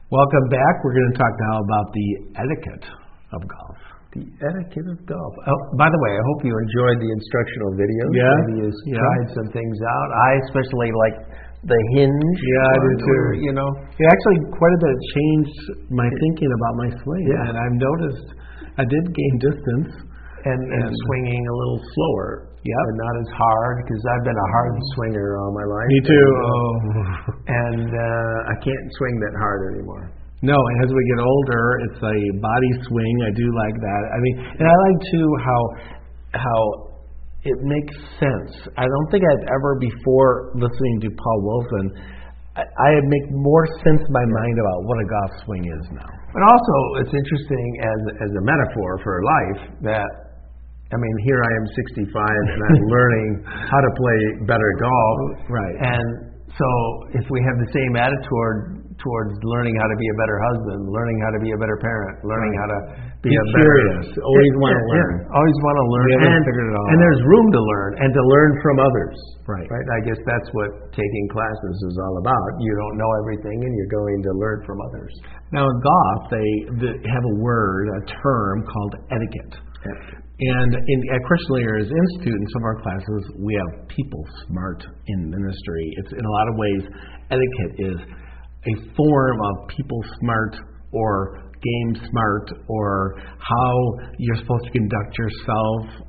Welcome back. We're going to talk now about the etiquette of golf. The etiquette of golf. Oh, by the way, I hope you enjoyed the instructional videos. Yeah. Maybe you tried some things out. I especially like the hinge. Yeah, I do too. You know, it actually quite a bit changed my thinking about my swing. Yeah. And I've noticed I did gain distance. and swinging a little slower. Yep. And not as hard, because I've been a hard swinger all my life. Me too. And I can't swing that hard anymore. No, as we get older, it's a body swing. I do like that. I mean, and I like too how it makes sense. I don't think I've ever before listening to Paul Wilson, I make more sense in my mind about what a golf swing is now. But also, it's interesting as a metaphor for life that, I mean, here I am 65 and I'm learning how to play better golf. Right. And so if we have the same attitude towards learning how to be a better husband, learning how to be a better parent, learning how to be a curious, better, always want to learn. Always want to learn. We haven't figured it all and out. there's room to learn and to learn from others. Right. I guess that's what taking classes is all about. You don't know everything and you're going to learn from others. Now in golf, they have a word, a term called etiquette. And at Christian Leaders Institute, in some of our classes, we have people smart in ministry. It's in a lot of ways, etiquette is a form of people smart or game smart, or how you're supposed to conduct yourself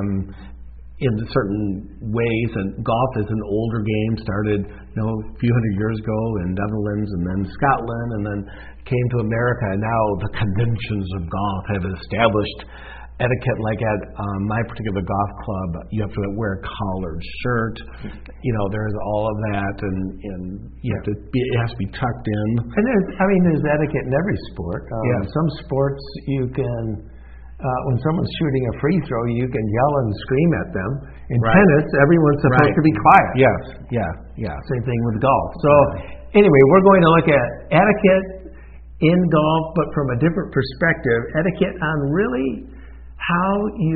in certain ways. And golf is an older game, started a few hundred years ago in Netherlands and then Scotland, and then came to America. And now the conventions of golf have established etiquette. Like at my particular golf club, you have to wear a collared shirt. There's all of that, and you have to it has to be tucked in. And there's etiquette in every sport. Some sports you can, when someone's shooting a free throw, you can yell and scream at them. In tennis, everyone's supposed to be quiet. Yes. Yeah. Same thing with golf. So anyway, we're going to look at etiquette in golf, but from a different perspective. Etiquette on really how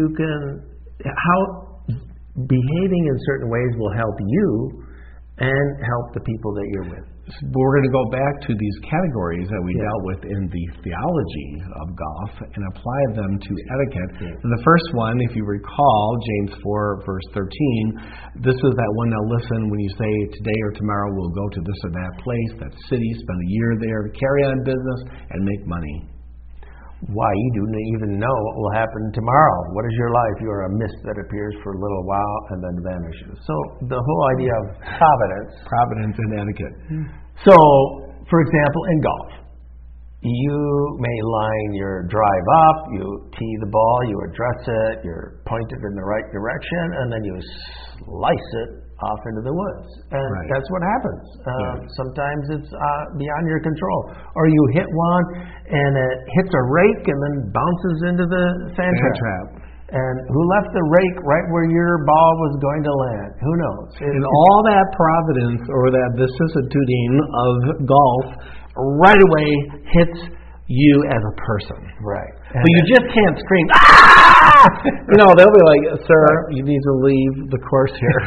behaving in certain ways will help you and help the people that you're with. We're going to go back to these categories that we dealt with in the theology of golf and apply them to etiquette. And the first one, if you recall, James 4, verse 13, this is that one, now listen, when you say today or tomorrow we'll go to this or that place, that city, spend a year there, carry on business, and make money. Why? You don't even know what will happen tomorrow. What is your life? You are a mist that appears for a little while and then vanishes. So the whole idea of providence and etiquette. So, for example, in golf, you may line your drive up, you tee the ball, you address it, you're pointed in the right direction, and then you slice it off into the woods. And that's what happens. Sometimes it's beyond your control. Or you hit one and it hits a rake and then bounces into the sand trap. And who left the rake right where your ball was going to land? Who knows? And all that providence or that vicissitude of golf right away hits you as a person. Right. But you just can't scream, ah! They'll be like, sir, you need to leave the course here.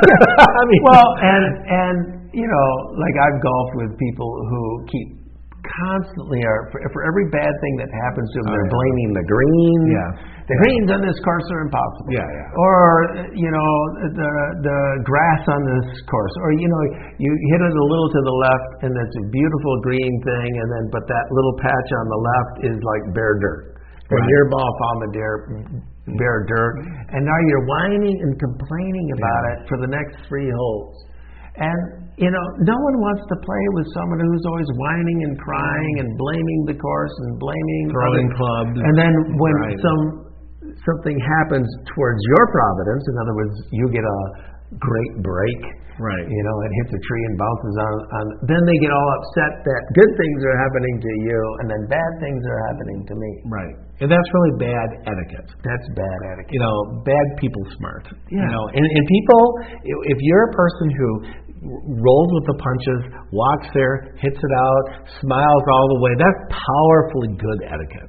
Like I've golfed with people who keep constantly for every bad thing that happens to them, they're blaming the green. The greens on this course are impossible. Or the grass on this course. Or you hit it a little to the left and it's a beautiful green thing, but that little patch on the left is like bare dirt. And your ball found the bare dirt, and now you're whining and complaining about it for the next 3 holes. And no one wants to play with someone who's always whining and crying and blaming the course and blaming throwing clubs. And then when something happens towards your providence, in other words, you get a great break, it hits a tree and bounces on, then they get all upset that good things are happening to you and then bad things are happening to me. And that's really bad etiquette. That's bad etiquette. Bad people smart. And people, if you're a person who rolls with the punches, walks there, hits it out, smiles all the way, that's powerfully good etiquette.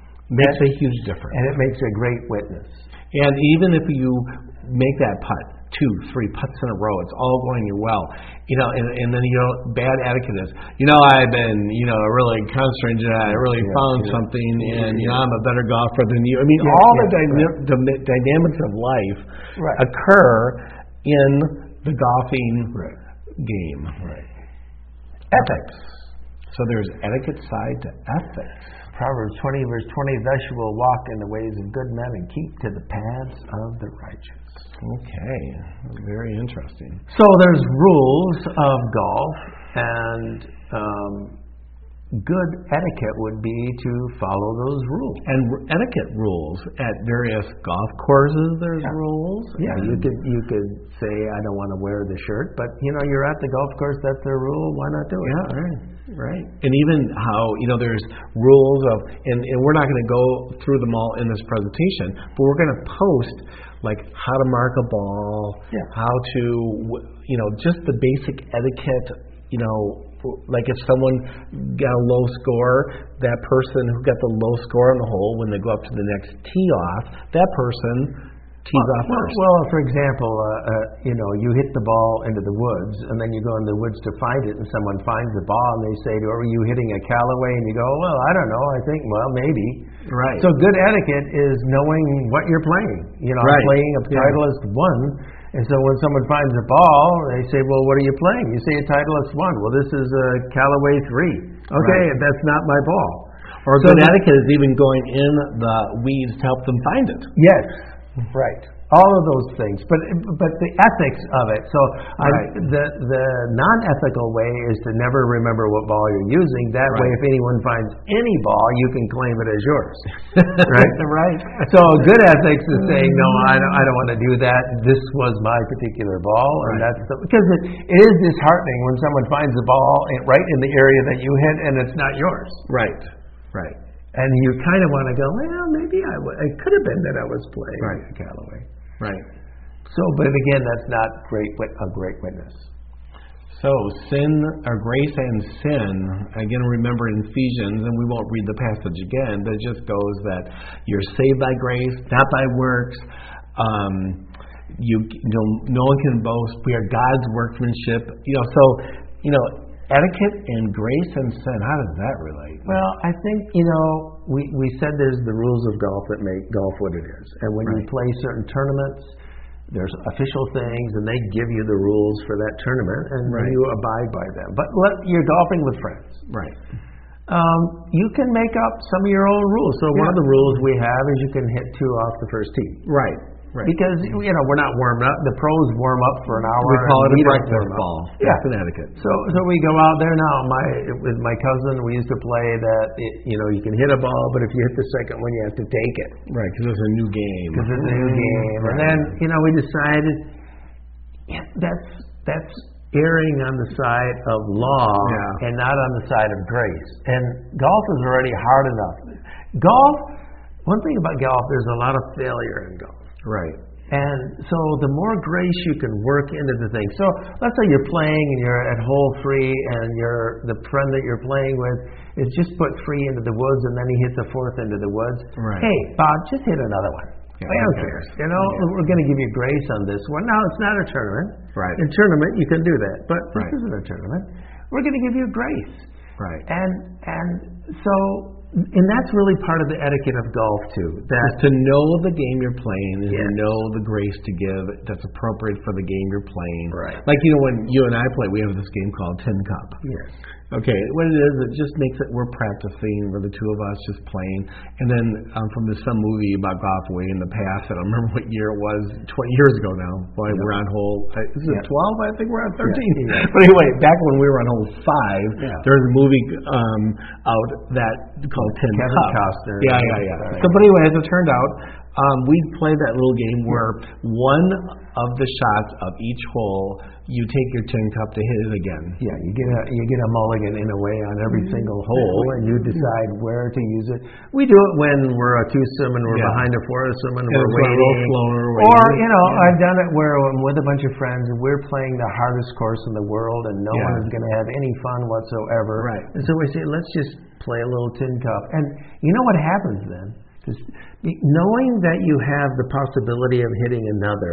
Makes a huge difference. And it makes a great witness. And even if you make that putt 2, 3 putts in a row. It's all going well. And then bad etiquette is, I've been, really concentrated. I really found something, and I'm a better golfer than you. I mean, all the dynamics of life occur in the golfing game. Right. Ethics. So there's etiquette side to ethics. Proverbs 20, verse 20, thus you will walk in the ways of good men and keep to the paths of the righteous. Okay, very interesting. So there's rules of golf, and good etiquette would be to follow those rules. And etiquette rules at various golf courses. There's rules. Yeah, you could say I don't want to wear the shirt, but you're at the golf course. That's their rule. Why not do it? Yeah, right. And even how there's rules of, and we're not going to go through them all in this presentation, but we're going to post like how to mark a ball, how to just the basic etiquette. Like if someone got a low score, that person who got the low score on the hole, when they go up to the next tee off, that person tees off first. Well, for example, you hit the ball into the woods, and then you go in the woods to find it, and someone finds the ball, and they say, "Are you hitting a Callaway?" And you go, "Well, I don't know. I think, maybe." Right. So good etiquette is knowing what you're playing. I'm playing a Titleist 1. And so when someone finds a ball, they say, well, what are you playing? You say a Titleist 1. Well, this is a Callaway 3. Okay, that's not my ball. Or good etiquette is even going in the weeds to help them find it. Yes, right. All of those things, but the ethics of it. So the non-ethical way is to never remember what ball you're using. That way, if anyone finds any ball, you can claim it as yours. Right. Right. So good ethics is saying, no, I don't want to do that. This was my particular ball, and that's because it is disheartening when someone finds a ball right in the area that you hit and it's not yours. Right. And you kind of want to go, well, maybe it could have been that I was playing Callaway. Right. So, but again, that's not a great witness. So, sin, or grace and sin, again, remember in Ephesians, and we won't read the passage again, but it just goes that you're saved by grace, not by works. No one can boast. We are God's workmanship. Etiquette and grace and sin, how does that relate? Well, I think, we said there's the rules of golf that make golf what it is. And when you play certain tournaments, there's official things, and they give you the rules for that tournament, and you abide by them. But you're golfing with friends. Right. You can make up some of your own rules. So one of the rules we have is you can hit 2 off the first tee. Right. Because, we're not warmed up. The pros warm up for an hour. We call it a breakfast ball. Yeah. That's Connecticut. So we go out there now. With my cousin, we used to play that, you can hit a ball, but if you hit the second one, you have to take it. Right, because it's a new game. And then, we decided that's erring on the side of law and not on the side of grace. And golf is already hard enough. One thing about golf, there's a lot of failure in golf. Right. And so the more grace you can work into the thing. So let's say you're playing and you're at hole 3 and the friend that you're playing with is just put 3 into the woods and then he hits a 4th into the woods. Right. Hey, Bob, just hit another one. I don't care. We're going to give you grace on this one. Now, it's not a tournament. Right. In a tournament, you can do that. But this isn't a tournament. We're going to give you grace. Right. And that's really part of the etiquette of golf too. That to know the game you're playing is to know the grace to give that's appropriate for the game you're playing. Right. Like when you and I play, we have this game called Tin Cup. Yes. Okay, what it is, it just makes it, we're practicing, we're the two of us just playing. And then from some movie about golf way in the past, I don't remember what year it was, 20 years ago now. Boy, we're on hole, is it 12? I think we're on 13. Yeah. But anyway, back when we were on hole 5, there was a movie out that called Tin Cup. Kevin Costner. Yeah. So, but anyway, as it turned out, we played that little game where one of the shots of each hole, you take your tin cup to hit it again. Yeah, you get a mulligan in a way on every single hole, and you decide where to use it. We do it when we're a twosome and we're behind a foursome and we're waiting. Or I've done it where I'm with a bunch of friends and we're playing the hardest course in the world, and no one is going to have any fun whatsoever. Right. And so we say, let's just play a little tin cup. And you know what happens then? Because knowing that you have the possibility of hitting another,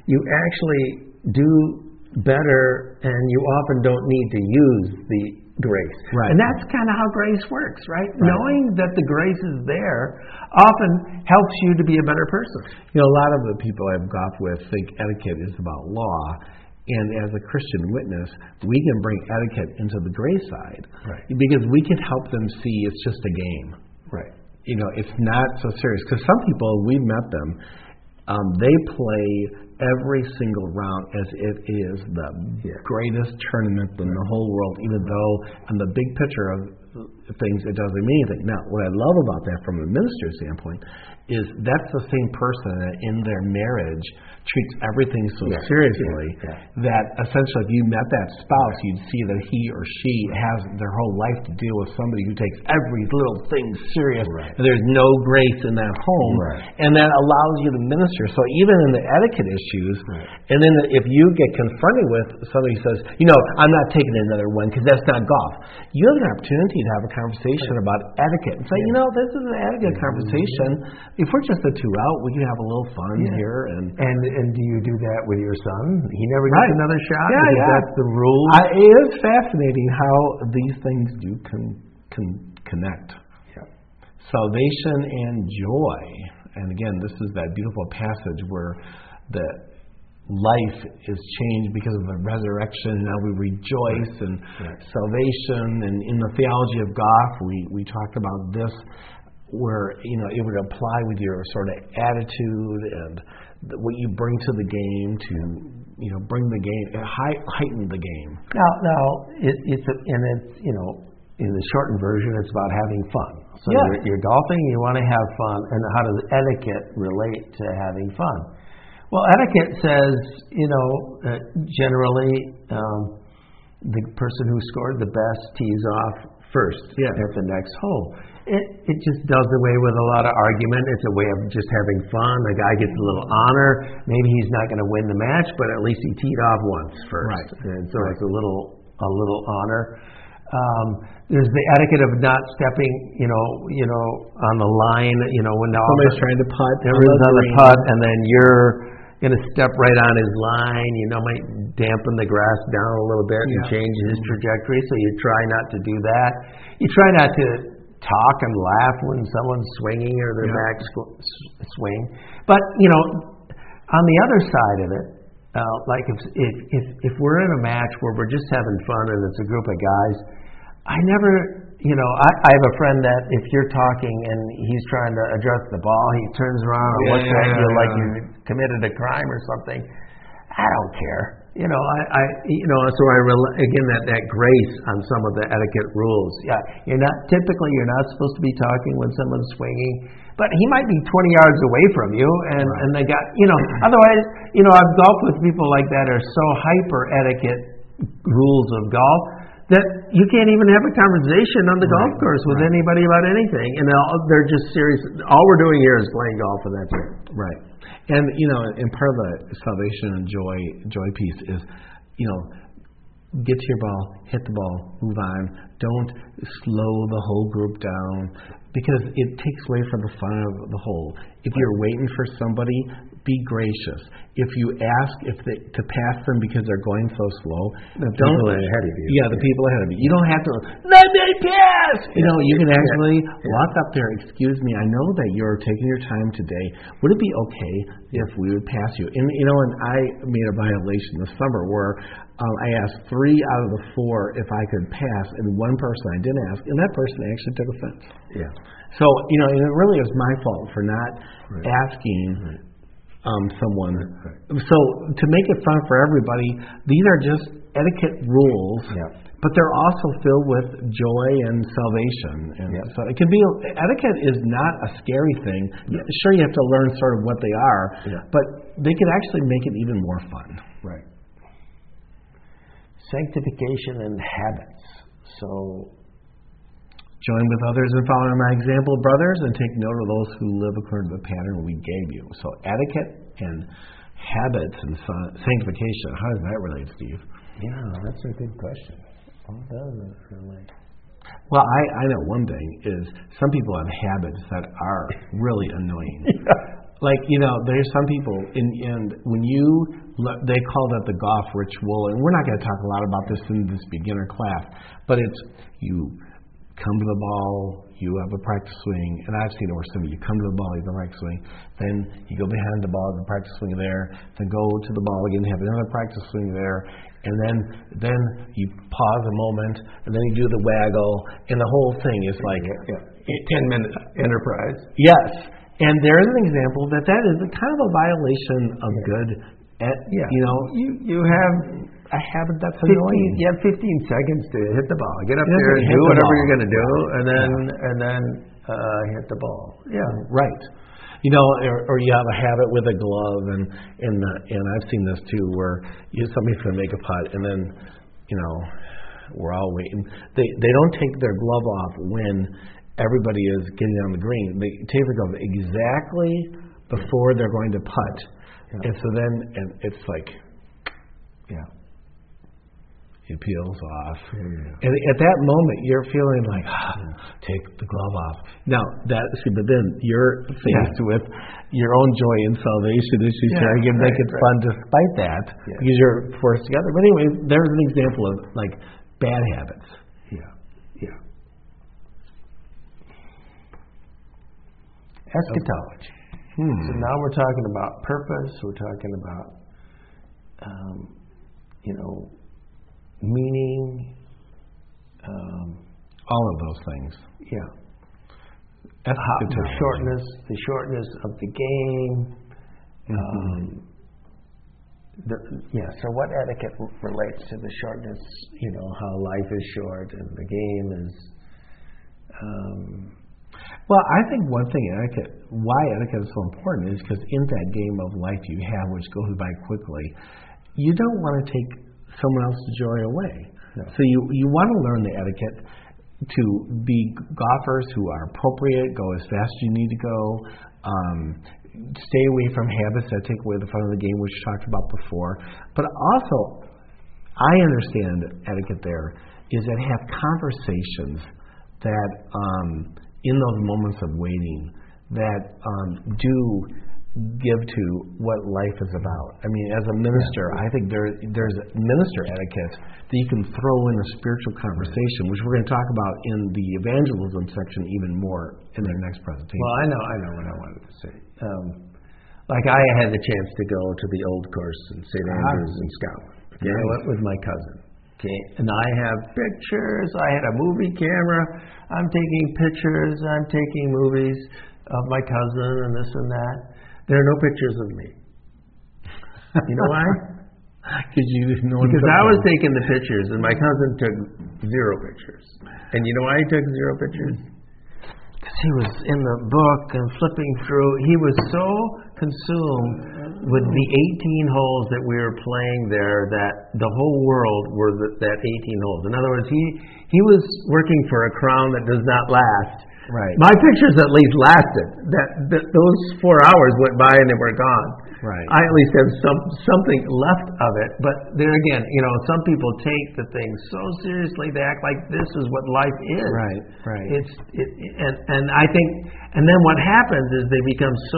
you actually do better, and you often don't need to use the grace. Right. And that's kind of how grace works, right? Knowing that the grace is there often helps you to be a better person. A lot of the people I've golfed with think etiquette is about law. And as a Christian witness, we can bring etiquette into the grace side. Right. Because we can help them see it's just a game. Right. It's not so serious. Because some people, we've met them, they play every single round as it is the greatest tournament in the whole world, even though on the big picture of things it doesn't mean anything. Now, what I love about that from a minister's standpoint is that's the same person that in their marriage treats everything so seriously that essentially if you met that spouse, you'd see that he or she has their whole life to deal with somebody who takes every little thing serious. And there's no grace in that home. And that allows you to minister. So even in the etiquette issues, and then if you get confronted with somebody who says, I'm not taking another one because that's not golf, you have an opportunity to have a conversation about etiquette and say, this is an etiquette conversation. If we're just the two out, we can have a little fun here. And do you do that with your son? He never gets another shot? That's the rule? It is fascinating how these things do connect. Salvation and joy. And again, this is that beautiful passage where the life is changed because of the resurrection. Now we rejoice in salvation. And in the theology of golf, we talked about this, where it would apply with your sort of attitude and what you bring to the game to bring the game, heighten the game. Now it's in the shortened version, it's about having fun. So you're golfing, you want to have fun, and how does etiquette relate to having fun? Well, etiquette says generally the person who scored the best tees off first at the next hole. It just does away with a lot of argument. It's a way of just having fun. The guy gets a little honor. Maybe he's not going to win the match, but at least he teed off once first. And so it's a little honor. There's the etiquette of not stepping, on the line. When somebody's trying to putt, everyone's on the putt, and then you're going to step right on his line. Might dampen the grass down a little bit and change his trajectory. So you try not to do that. You try not to talk and laugh when someone's swinging or their back swing. But on the other side of it, like if we're in a match where we're just having fun and it's a group of guys, I never, I have a friend that if you're talking and he's trying to address the ball, he turns around and looks at you like you committed a crime or something. I don't care. So again, that grace on some of the etiquette rules. You're not supposed to be talking when someone's swinging, but he might be 20 yards away from you, and they got, otherwise, I've golfed with people like that are so hyper etiquette rules of golf that you can't even have a conversation on the golf course with anybody about anything, and they're just serious. All we're doing here is playing golf, and that's it. Right. And and part of the salvation and joy piece is, get to your ball, hit the ball, move on. Don't slow the whole group down, because it takes away from the fun of the whole. If you're waiting for somebody, be gracious. If you ask to pass them because they're going so slow, the people ahead of you. The people ahead of you. You don't have to let me pass. You can actually walk up there. Excuse me, I know that you're taking your time today. Would it be okay if we would pass you? And and I made a violation this summer where I asked 3 out of the 4 if I could pass, and one person I didn't ask, and that person actually took offense. So and it really is my fault for not asking. Someone. So to make it fun for everybody, these are just etiquette rules, but they're also filled with joy and salvation. And so it can be, etiquette is not a scary thing. Sure, you have to learn sort of what they are, but they can actually make it even more fun. Right. Sanctification and habits. So join with others in following my example, brothers, and take note of those who live according to the pattern we gave you. So etiquette and habits and sanctification, how does that relate, Steve? That's a good question. How does it relate? Well, I know one thing is some people have habits that are really annoying. Like, there's some people, and when they call that the golf ritual, and we're not going to talk a lot about this in this beginner class, but it's you come to the ball, you have a practice swing, and I've seen it where you come to the ball, you have a practice swing, then you go behind the ball, have a practice swing there, then go to the ball again, have another practice swing there, and then you pause a moment, and then you do the waggle, and the whole thing is like 10-minute enterprise. Yes, and there is an example that is a kind of a violation of good. You have a habit that's annoying. You have 15 seconds to hit the ball. Get up there and do whatever you're going to do, and then hit the ball. Yeah, right. Or you have a habit with a glove, and I've seen this too, where somebody's going to make a putt, and then we're all waiting. They don't take their glove off when everybody is getting on the green. They take the glove exactly before they're going to putt, and so then it's like, it peels off. And at that moment, you're feeling like, take the glove off. Now, but then you're faced with your own joy and salvation issues trying to make it fun despite that, because you're forced together. But anyway, there's an example of like bad habits. Eschatology. So now we're talking about purpose. We're talking about, meaning. All of those things. The shortness of the game. So what etiquette relates to the shortness? How life is short and the game is. Well, I think one thing why etiquette is so important is because in that game of life you have, which goes by quickly, you don't want to take someone else's joy away. No. So you want to learn the etiquette to be golfers who are appropriate, go as fast as you need to go, stay away from habits that take away the fun of the game, which we talked about before. But also, I understand etiquette there is that have conversations that in those moments of waiting that do give to what life is about. I mean, as a minister, I think there's minister etiquette that you can throw in a spiritual conversation, which we're going to talk about in the evangelism section even more in the next presentation. Well, I know what I wanted to say. Like I had the chance to go to the Old Course in St. Andrews in Scotland. Okay? I went with my cousin. Okay, and I have pictures. I had a movie camera. I'm taking pictures. I'm taking movies of my cousin and this and that. There are no pictures of me. You know why? Because I was taking the pictures, and my cousin took 0 pictures. And you know why he took 0 pictures? Because he was in the book and flipping through. He was so consumed with the 18 holes that we were playing there that the whole world were that 18 holes. In other words, he was working for a crown that does not last. Right. My pictures at least lasted. Those 4 hours went by and they were gone. Right. I at least have something left of it. But there again, some people take the thing so seriously they act like this is what life is. Right. And I think, and then what happens is they become so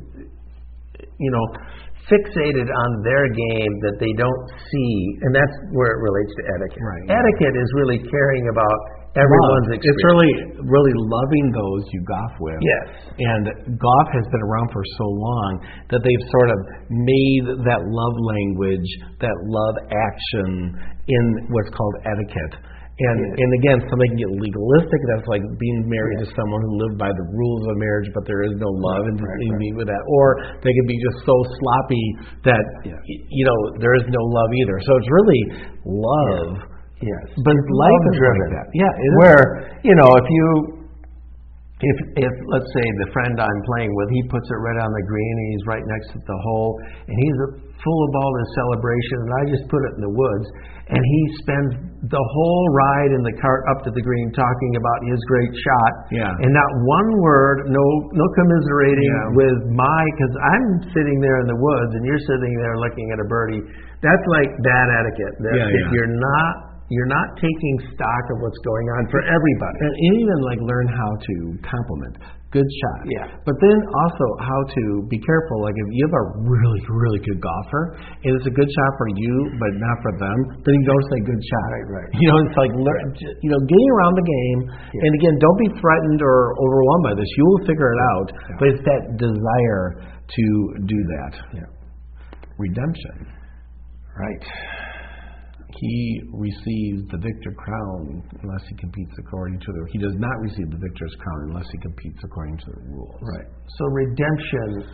fixated on their game that they don't see, and that's where it relates to etiquette. Right. Etiquette is really caring about everyone's experience. It's really loving those you golf with. Yes. And golf has been around for so long that they've sort of made that love language, that love action in what's called etiquette. And again, somebody can get legalistic. That's like being married to someone who lived by the rules of marriage, but there is no love, and you meet with that. Or they can be just so sloppy that there is no love either. So it's really love. Yes. But life is like that. Yeah. Where if let's say the friend I'm playing with, he puts it right on the green and he's right next to the hole and he's full of all this celebration and I just put it in the woods and he spends the whole ride in the cart up to the green talking about his great shot. Yeah. And not one word, no commiserating with because I'm sitting there in the woods and you're sitting there looking at a birdie. That's like bad etiquette. If you're not you're not taking stock of what's going on for everybody. And even like learn how to compliment. Good shot. Yeah. But then also how to be careful. Like if you have a really, really good golfer and it's a good shot for you, but not for them, then you don't say good shot. Right. You know, it's like, getting around the game. Yeah. And again, don't be threatened or overwhelmed by this. You will figure it out. Yeah. But it's that desire to do that. Yeah. Redemption. Right. He receives the victor crown unless he competes according to he does not receive the victor's crown unless he competes according to the rules. Right. So redemption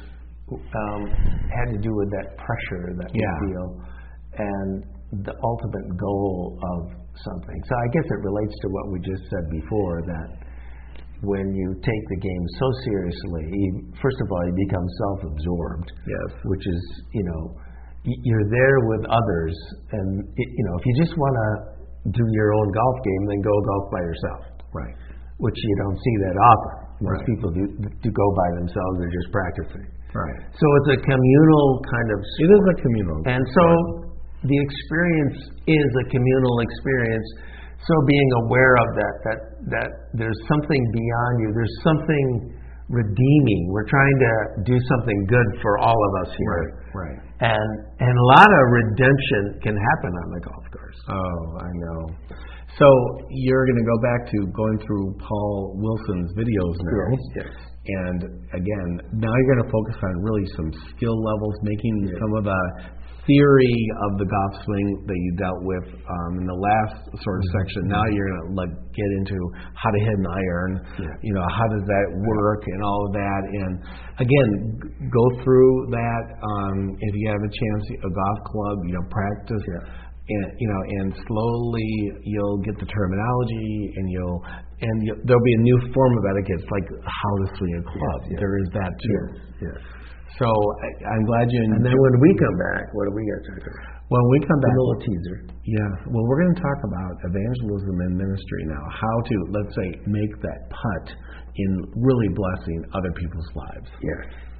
had to do with that pressure that we feel and the ultimate goal of something. So I guess it relates to what we just said before, that when you take the game so seriously, first of all, you become self-absorbed. Yes. Which is, you're there with others, and if you just want to do your own golf game, then go golf by yourself. Right. Which you don't see that often. Most people do go by themselves. They're just practicing. Right. So it's a communal kind of sport. It is a communal. And so the experience is a communal experience. So being aware of that there's something beyond you. There's something redeeming. We're trying to do something good for all of us here. Right. And a lot of redemption can happen on the golf course. Oh, I know. So you're going to go back to going through Paul Wilson's videos now. Yes. And again, now you're going to focus on really some skill levels, making some of the theory of the golf swing that you dealt with in the last sort of section. Now you're going to get into how to hit an iron, how does that work and all of that. And again, go through that. If you have a chance, a golf club, practice. And slowly you'll get the terminology, and there'll be a new form of etiquette. It's like how to swing a club. Yes. There is that too. Yes. So I'm glad you. And then when we come back, what do we got to do? When we come back, a little teaser. Yeah. Well, we're going to talk about evangelism in ministry now. How to, let's say, make that putt in really blessing other people's lives. Yes.